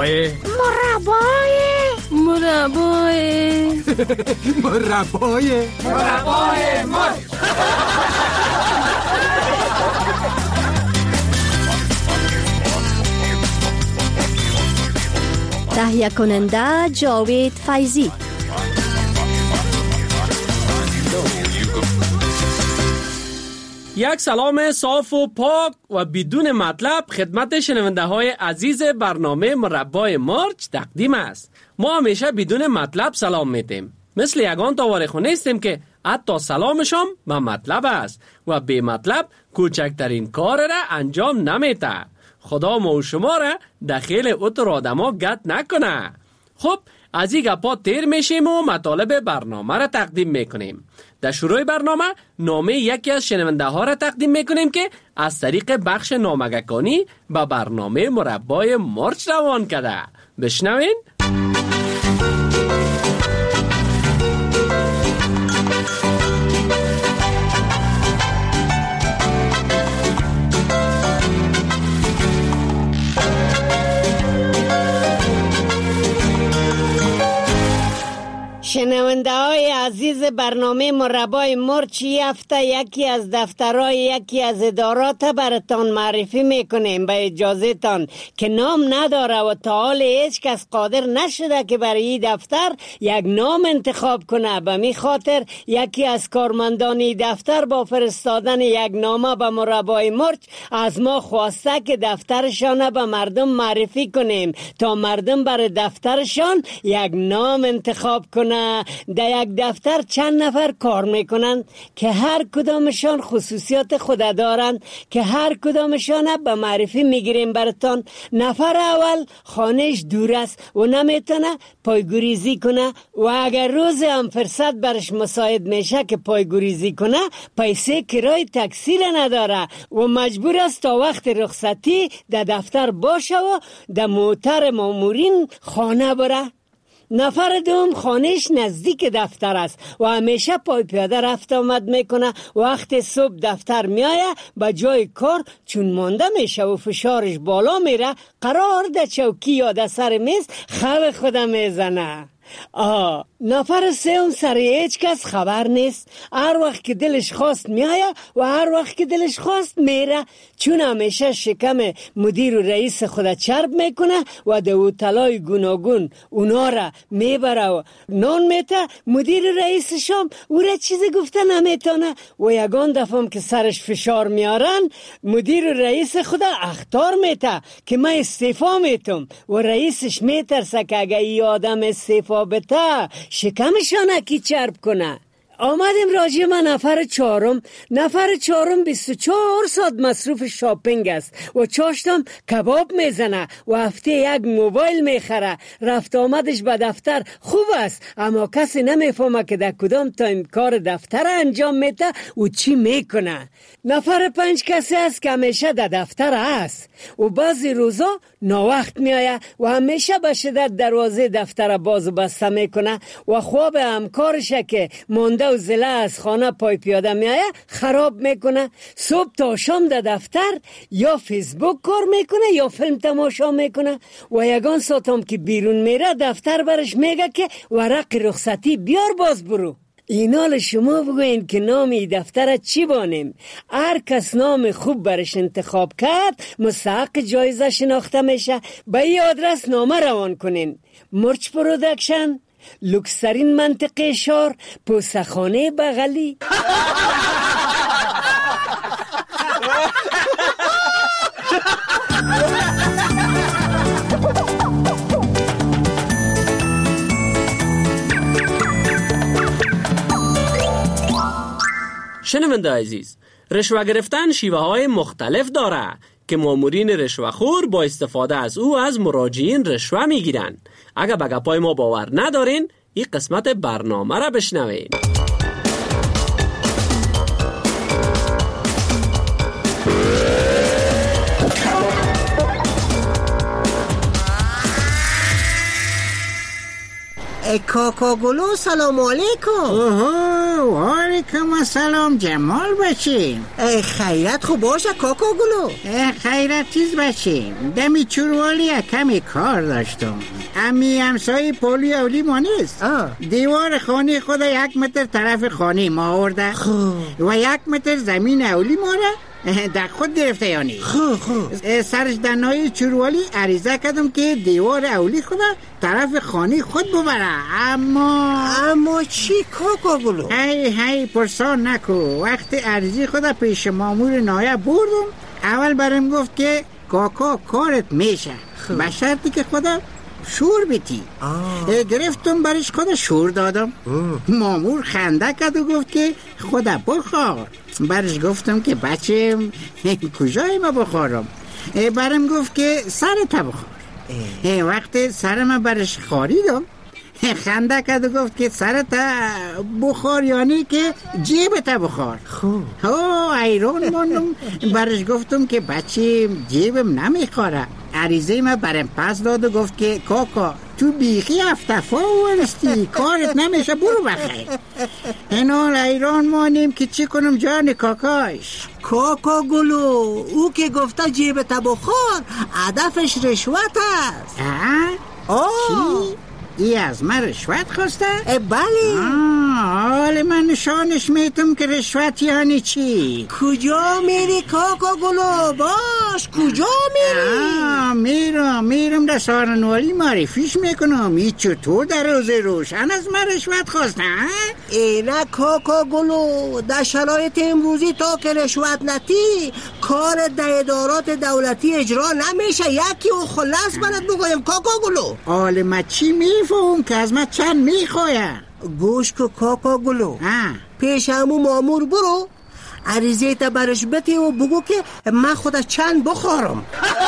مربای مرچ. تهیه کننده جاوید فیضی. یک سلام صاف و پاک و بدون مطلب خدمت شنونده های عزیز برنامه مربای مرچ تقدیم است. ما همیشه بدون مطلب سلام میتیم، مثل یگان تاوارخونه نیستیم که حتی سلامشان به مطلب است و به مطلب کوچکترین کار را انجام نمیته. خدا ما و شما را دخیل اتر آدما گت نکنه. خب از این گپا تیر میشیم و مطالب برنامه را تقدیم میکنیم. در شروع برنامه نامه یکی از شنونده ها را تقدیم میکنیم که از طریق بخش نامگکانی به برنامه مربای مرچ روان کرده. بشنوین. شنونده های عزیز برنامه مربای مرچ، هفته یکی از دفترهای یکی از ادارات براتان معرفی میکنیم. به اجازه تان که نام نداره و تا حال هیچ کس قادر نشده که برای این دفتر یک نام انتخاب کنه. به می خاطر یکی از کارمندان این دفتر با فرستادن یک نامه به مربای مرچ از ما خواسته که دفترشان به مردم معرفی کنیم تا مردم برای دفترشان یک نام انتخاب کنه. در یک دفتر چند نفر کار میکنند که هر کدامشان خصوصیات خود دارند که هر کدامشان به معرفی میگیریم براتان. نفر اول خانهش دور است و نمیتونه پایگوریزی کنه و اگر روز هم فرصت برش مساعد میشه که پایگوریزی کنه، پیسه کرای تاکسی نداره و مجبور است تا وقت رخصتی در دفتر باشه و در موتر مامورین خانه بره. نفر دوم خانهش نزدیک دفتر است و همیشه پای پیاده رفت آمد میکنه. وقت صبح دفتر میایه، به جای کار چون مانده میشه و فشارش بالا میره، قرار در چوکی یا در سر میز خواب خودم میزنه. نفر سوم سر هیچ کس خبر نیست. هر وقت که دلش خواست میایه و هر وقت که دلش خواست میره، چون همیشه شکم مدیر و رئیس خود چرب میکنه و در هتل‌های گوناگون اونا را میبره و نان میته. مدیر رئیس شام او را چیزی گفته نمیتونه و یگان دفعه که سرش فشار میارن، مدیر و رئیس خود اخطار میته که من استعفا میتم و رئیسش میترسه که اگه ای آدم استعفا بته شکمشان اکی چرب کنه. آمدیم راجع من نفر چهارم 24 ساعت مصروف شاپینگ است و چاشتم کباب میزنه و هفته یک موبایل میخره. رفت آمدش به دفتر خوب است، اما کسی نمیفهمه که در کدام تایم کار دفتر انجام میده و چی میکنه. نفر 5 کسی است که همیشه در دفتر است و بعضی روزا ناوقت میایه و همیشه به شدت دروازه دفتر باز و بسته میکنه و خواب همکارشه که مانده و زله از خانه پای پیاده میایه خراب میکنه. صبح تا شام در دفتر یا فیسبوک کار میکنه یا فیلم تماشا میکنه و یگان ساعتم که بیرون میره دفتر برش میگه که ورق رخصتی بیار باز برو. اینال شما بگوین که نامی دفتر چی بانیم. هر کس نام خوب برش انتخاب کرد مستحق جایزه شناخته میشه. به این آدرس نامه روان کنین. مرچ پرودکشن، لوکسرین منطقه شار، پوستخانه بغلی. شنونده عزیز، رشوه گرفتن شیوه های مختلف داره که مامورین رشوه‌خور با استفاده از او از مراجعین رشوه میگیرن. اگر به گپای ما باور ندارین، این قسمت برنامه را بشنوین. کاکا گلو سلام علیکم. اوه علیکم السلام جمال بچه. خیرت خوب باشه کاکا گلو. خیرت چیز بچه، دمی چوروالی کمی کار داشتم. امی همسایه پولی اولی ما نیست. دیوار خانه خود 1 متر طرف خانه ما آورده و 1 متر زمین اولی ما را در خود گرفته یعنی. سرش دنهای چوروالی عریضه کردم که دیوار اولی خود طرف خانه خود ببره. اما چی کاکا گلو؟ هی پرسان نکو. وقت عریضی خود پیش مامور نایب بردم، اول برم گفت که کاکا کارت میشه به شرطی که خدا شور بیتی. گرفتم برش خدا شور دادم. مامور خنده کرد و گفت که خدا بخور. برش گفتم که بچه کجای ما بخورم؟ برم گفت که سرت بخور. وقت سرم برش خاریدم، خنده کرد و گفت که سرت بخور یعنی که جیبت بخور. ایران ماندم. برش گفتم که بچه جیبم نمیخوره. عریضه ما برم پس داد و گفت که کاکا تو بیخی افتفا ورستی، کارت نمیشه، برو بخیر. اینال ایران مانیم که چی کنم جان کاکاش. کاکا گلو او که گفته جیبت بخور هدفش رشوت است. چی؟ ای از من رشوت خواسته؟ بله. حال من نشانش میتم که رشوت یعنی چی. کجا میری کاکا گلو؟ باش کجا میری؟ میرم در سارنوالی معرفیش میکنم. ای چطور در روز روشن از من رشوت خواسته؟ نه کاکا گلو، در شرایط امروزی تا که رشوت نتی کار در ادارات دولتی اجرا نمیشه. یکی و خلاص برات بگویم کاکا گلو. حال من چی میفهم که از من چند میخوایم؟ گوش که کاکا گلو، پیش همو مامور برو عریضه تا برش بتی و بگو که من خودش چند بخورم.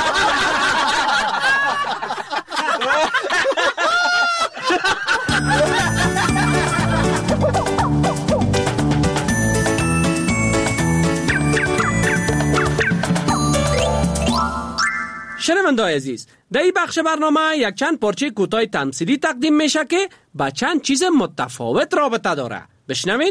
شنونده‌های عزیز، در این بخش برنامه یک چند پارچه کوتاه تمثیلی تقدیم میشه که با چند چیز متفاوت رابطه داره. بشنوین.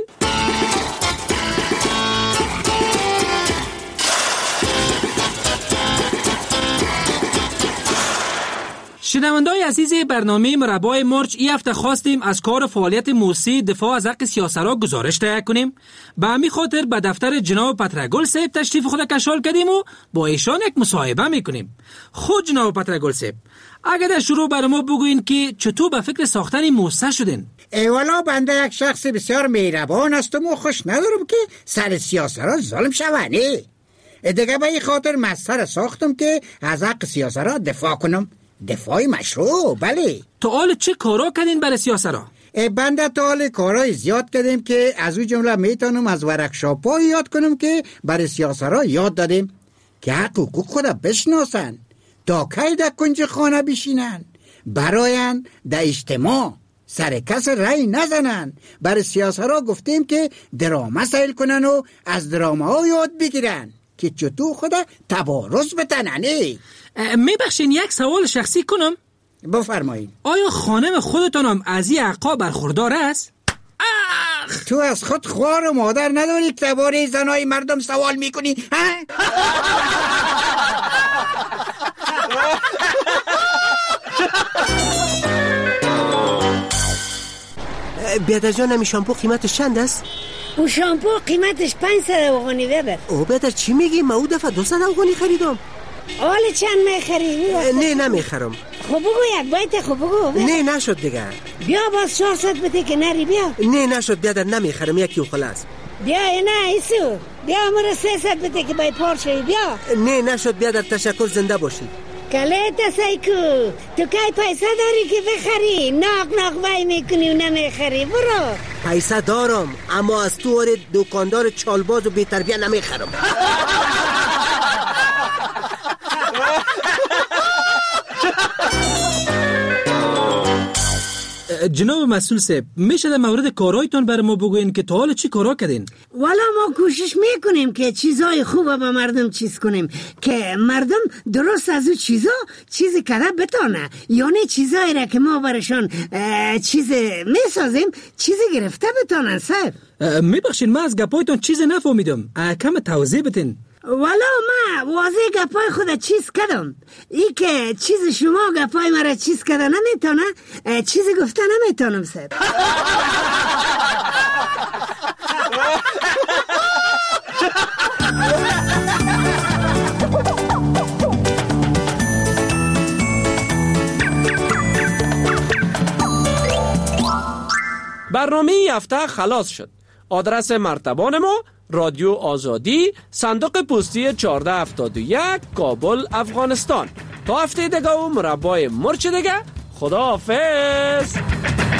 شنونده‌های عزیز برنامه مربای مرچ، این هفته خواستیم از کار فعالیت موسی دفاع از حق سیاسرا گزارش تهیه کنیم. به همین خاطر به دفتر جناب پترگل صاحب تشریف خود کشال کردیم و با ایشان یک مصاحبه میکنیم. خود جناب پترگل صاحب، اگر در شروع بر ما بگوین که چطور به فکر ساختن موسی شدین؟ والا بنده یک شخص بسیار مهربان هستم و خوش ندارم که سر سیاسرا ظلم شونه. دیگه به این خاطر مستر ساختم که از حق سیاسرا دفاع کنم. دفاع مشروع. بله. تو حال چه کارا کردین برای سیاسرا؟ بنده تا حال کارهای زیاد کردیم که از اون جمله میتونم از ورکشاپ‌ها یاد کنم که برای سیاسرا یاد دادیم که حق حقوق خود بشناسن، تا کی در کنج خانه بشینن، براین در اجتماع سر کس رای نزنن. برای سیاسرا گفتیم که درامه سیل کنن و از درامه ها یاد بگیرن که چطور خود تبارز بتننه. میبخشین یک سوال شخصی کنم؟ بفرمایید. آیا خانم خودتان هم از این حقا برخوردار است؟ تو از خود خوار و مادر نداری که درباره زنای مردم سوال میکنی؟ بیادر جان همی شامپو قیمتش چند است؟ او شامپو قیمتش 500 افغانی ببر. او بیادر چی میگی؟ من او دفعه 200 افغانی خریدم. حالا چند میخری؟ نه نمیخرم. خب بگو یک بایت. خب بگو. نه نشد دیگه. بیا باز 400 بده که نری. بیا. نه نشد بیادر، نمیخرم، یکی و خلاص. بیا نه ایسو، بیا مرا 300 بده که بای پار شوی. بیا. نه نشد بیادر، تشکر، زنده باشی. کله تسایکو تو که پیسه داری که بخری؟ ناق وای میکنی و نمیخری. برو. پیسه دارم اما از تو دکاندار چالباز و بی‌تربیه نمیخرم. جناب مسئول صاحب، میشه در مورد کارهایتان برای ما بگوین که تا حالا چی کارا کردین؟ والا ما کوشش میکنیم که چیزای خوب به مردم چیز کنیم که مردم درست از او چیزی کده بتانه، یعنی چیزایی را که ما برشان چیز میسازیم چیزی گرفته بتانن صاحب. میبخشین من از گپایتان چیز نفهمیدم، کم توضیح بتین. والا ما واضح گپای خود چیز کردم، ای که چیز شما گپای مرا چیز کرده نمیتونه، چیزی گفته نمیتونم صاحب. برنامه این هفته خلاص شد. آدرس مرتبان ما: رادیو آزادی، صندوق پستی 1471، کابل، افغانستان. تا هفته دیگه و مربای مرچ دیگه، خدا حافظ.